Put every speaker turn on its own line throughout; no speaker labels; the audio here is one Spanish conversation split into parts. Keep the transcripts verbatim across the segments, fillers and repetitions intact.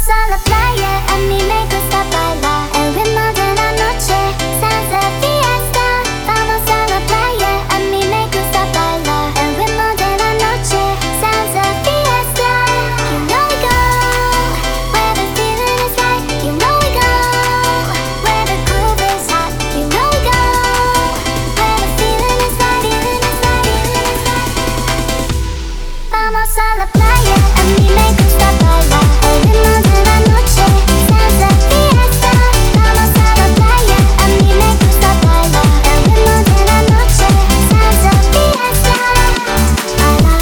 a la playa, a mí me gusta bailar el ritmo de la noche, salsa fiesta. Vamos a la playa, a mí me gusta bailar el ritmo de la noche, salsa fiesta. You know we go where the feeling is right. You know we go where the groove is hot. You know we go where the feeling is right, feeling is right, feeling is right. Vamos a la playa, a mí me gusta bailar el ritmo de la noche, salsa fiesta. Vamos a la playa, a mí me gusta bailar el ritmo de la noche, salsa fiesta. Baila.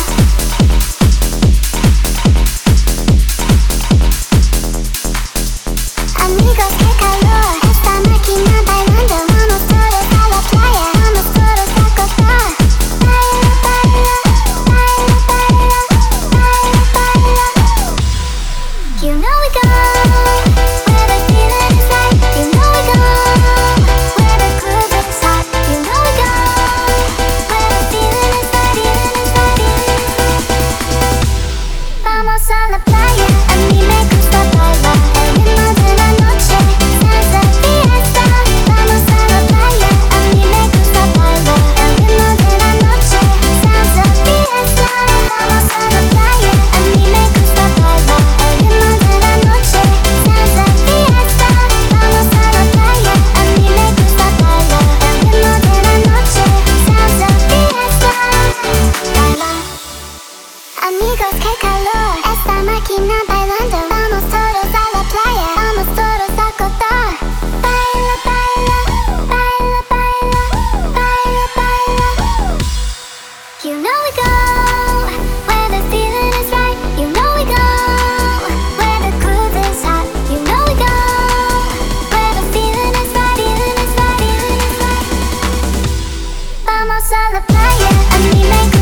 Amigos, qué calor, esta máquina bailando. Vamos todos a la playa, vamos todos a gozar. Baila, baila, baila, baila, baila, baila. You know we go where the feeling is right. You know we go where the groove is hot. You know we go where the feeling is right, feeling is right, feeling is right. Vamos a la playa, a mí me gusta bailar el ritmo de la noche, salsa fiesta. Vamos a la playa, a mí me gusta bailar el ritmo de la noche, salsa fiesta. Vamos a la playa, a mí me gusta bailar el ritmo de la noche, salsa fiesta. Vamos a la playa, a mí me gusta bailar el ritmo de la noche, salsa fiesta. Baila. Amigos, qué calor, esta máquina bailando. Vamos todos a la playa, vamos todos a gozar. Baila, baila, baila, baila, baila, baila. You know we go where the feeling is right. You know we go where the groove is hot. You know we go where the feeling is right, feeling is right, feeling is right. Vamos a la playa, a mí me gusta